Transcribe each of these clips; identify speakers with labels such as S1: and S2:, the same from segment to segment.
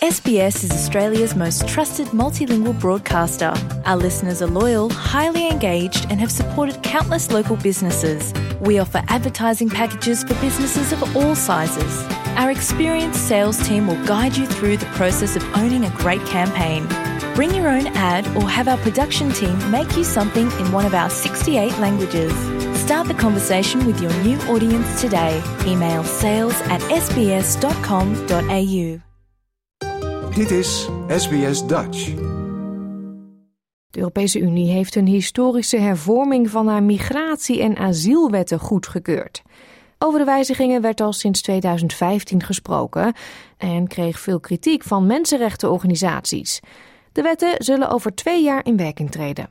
S1: SBS is Australia's most trusted multilingual broadcaster. Our listeners are loyal, highly engaged, and have supported countless local businesses. We offer advertising packages for businesses of all sizes. Our experienced sales team will guide you through the process of owning a great campaign. Bring your own ad or have our production team make you something in one of our 68 languages. Start the conversation with your new audience today. Email sales@sbs.com.au.
S2: Dit is SBS Dutch.
S3: De Europese Unie heeft een historische hervorming van haar migratie- en asielwetten goedgekeurd. Over de wijzigingen werd al sinds 2015 gesproken en kreeg veel kritiek van mensenrechtenorganisaties. De wetten zullen over 2 jaar in werking treden.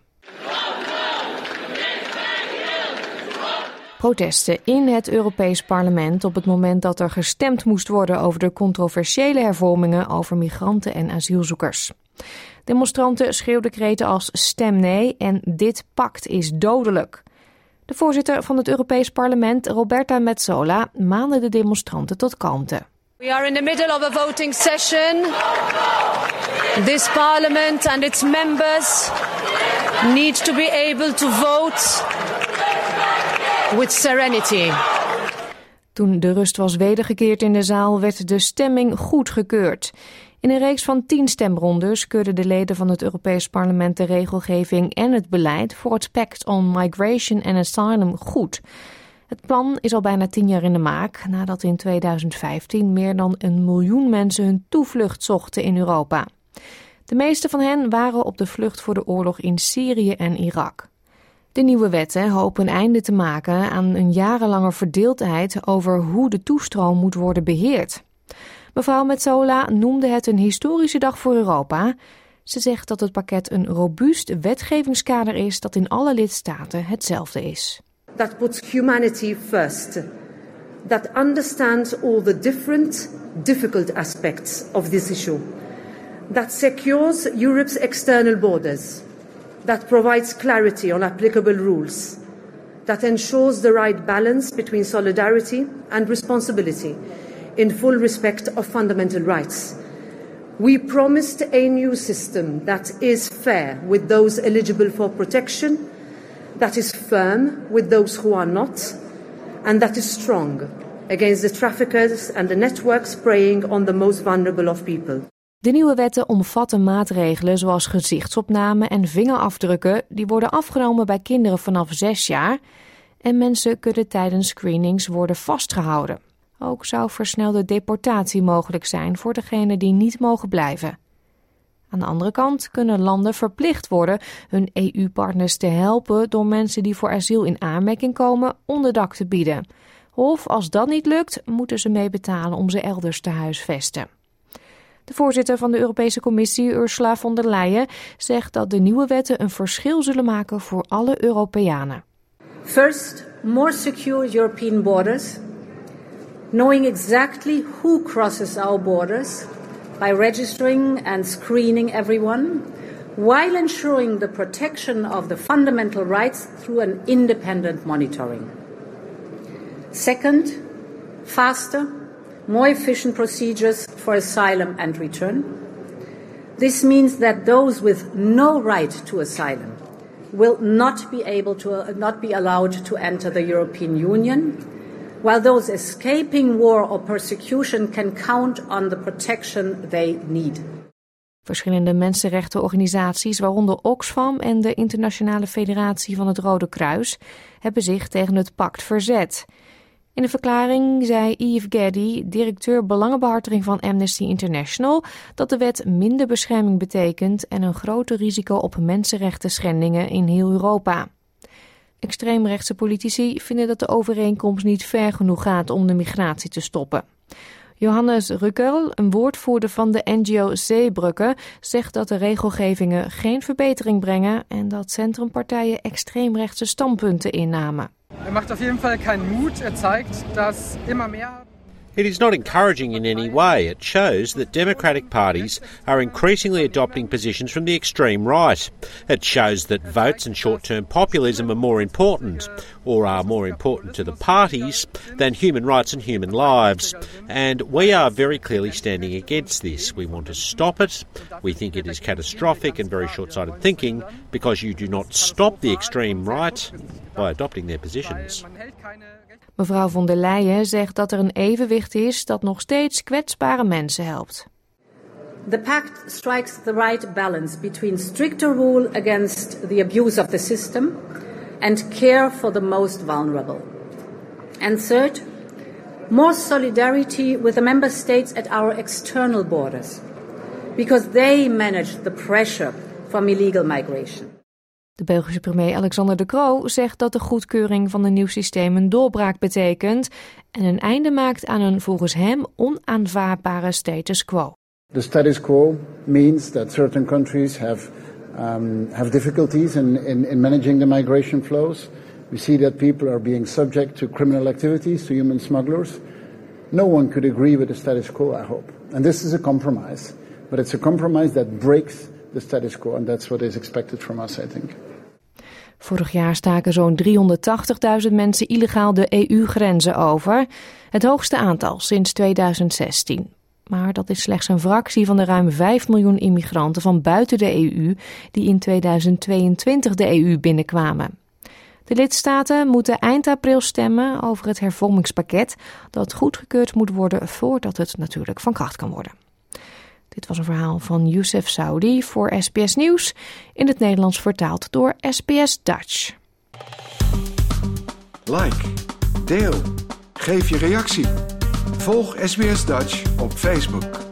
S3: Protesten in het Europees Parlement op het moment dat er gestemd moest worden over de controversiële hervormingen over migranten en asielzoekers. Demonstranten schreeuwden kreten als stem nee en dit pact is dodelijk. De voorzitter van het Europees Parlement, Roberta Metsola, maande de demonstranten tot kalmte.
S4: We are in the middle of a voting session. This parliament and its members need to be able to vote with serenity.
S3: Toen de rust was wedergekeerd in de zaal, werd de stemming goedgekeurd. In een reeks van 10 stemrondes keurden de leden van het Europees Parlement de regelgeving en het beleid voor het Pact on Migration and Asylum goed. Het plan is al bijna 10 jaar in de maak, nadat in 2015 meer dan 1 miljoen mensen hun toevlucht zochten in Europa. De meeste van hen waren op de vlucht voor de oorlog in Syrië en Irak. De nieuwe wetten hopen een einde te maken aan een jarenlange verdeeldheid over hoe de toestroom moet worden beheerd. Mevrouw Metsola noemde het een historische dag voor Europa. Ze zegt dat het pakket een robuust wetgevingskader is dat in alle lidstaten hetzelfde is.
S5: That puts humanity first. That understands all the difficult aspects of this issue. That secures Europe's external borders. That provides clarity on applicable rules. That ensures the right balance between solidarity and responsibility in full respect of fundamental rights. We promised a new system that is fair with those eligible for protection, that is firm with those who are not, and that is strong against the traffickers and the networks preying on the most vulnerable of people.
S3: De nieuwe wetten omvatten maatregelen zoals gezichtsopname en vingerafdrukken. Die worden afgenomen bij kinderen vanaf 6 jaar. En mensen kunnen tijdens screenings worden vastgehouden. Ook zou versnelde deportatie mogelijk zijn voor degenen die niet mogen blijven. Aan de andere kant kunnen landen verplicht worden hun EU-partners te helpen door mensen die voor asiel in aanmerking komen onderdak te bieden. Of als dat niet lukt, moeten ze meebetalen om ze elders te huisvesten. De voorzitter van de Europese Commissie, Ursula von der Leyen, zegt dat de nieuwe wetten een verschil zullen maken voor alle Europeanen.
S6: First, more secure European borders, knowing exactly who crosses our borders by registering and screening everyone, while ensuring the protection of the fundamental rights through an independent monitoring. Second, faster, more efficient procedures for asylum and return. This means that those with no right to asylum will not be allowed to enter the European Union, while those escaping war or persecution can count on the protection they need.
S3: Verschillende mensenrechtenorganisaties, waaronder Oxfam en de Internationale Federatie van het Rode Kruis, hebben zich tegen het pact verzet. In een verklaring zei Yves Geddy, directeur belangenbehartiging van Amnesty International, dat de wet minder bescherming betekent en een groter risico op mensenrechten schendingen in heel Europa. Extreemrechtse politici vinden dat de overeenkomst niet ver genoeg gaat om de migratie te stoppen. Johannes Rückerl, een woordvoerder van de NGO Zeebrugge, zegt dat de regelgevingen geen verbetering brengen en dat centrumpartijen extreemrechtse standpunten innamen.
S7: Macht auf jeden Fall keinen Mut. Zeigt, dass immer mehr. It is not encouraging in any way. It shows that democratic parties are increasingly adopting positions from the extreme right. It shows that votes and short-term populism are more important, or are more important to the parties, than human rights and human lives. And we are very clearly standing against this. We want to stop it. We think it is catastrophic and very short-sighted thinking, because you do not stop the extreme right by adopting their positions.
S3: Mevrouw von der Leyen zegt dat er een evenwicht is dat nog steeds kwetsbare mensen helpt.
S6: The pact strikes the right balance between stricter rule against the abuse of the system and care for the most vulnerable. And third, more solidarity with the member states at our external borders, because they manage the pressure from illegal migration.
S3: De Belgische premier Alexander De Croo zegt dat de goedkeuring van een nieuw systeem een doorbraak betekent en een einde maakt aan een volgens hem onaanvaardbare status quo.
S8: The status quo means that certain countries have difficulties in managing the migration flows. We see that people are being subject to criminal activities, to human smugglers. No one could agree with the status quo, I hope. And this is a compromise, but it's a compromise that breaks the status quo, and that's what is expected from us, I think.
S3: Vorig jaar staken zo'n 380.000 mensen illegaal de EU-grenzen over. Het hoogste aantal sinds 2016. Maar dat is slechts een fractie van de ruim 5 miljoen immigranten van buiten de EU die in 2022 de EU binnenkwamen. De lidstaten moeten eind april stemmen over het hervormingspakket dat goedgekeurd moet worden voordat het natuurlijk van kracht kan worden. Dit was een verhaal van Youssef Saudi voor SBS Nieuws, in het Nederlands vertaald door SBS Dutch.
S2: Like, deel, geef je reactie. Volg SBS Dutch op Facebook.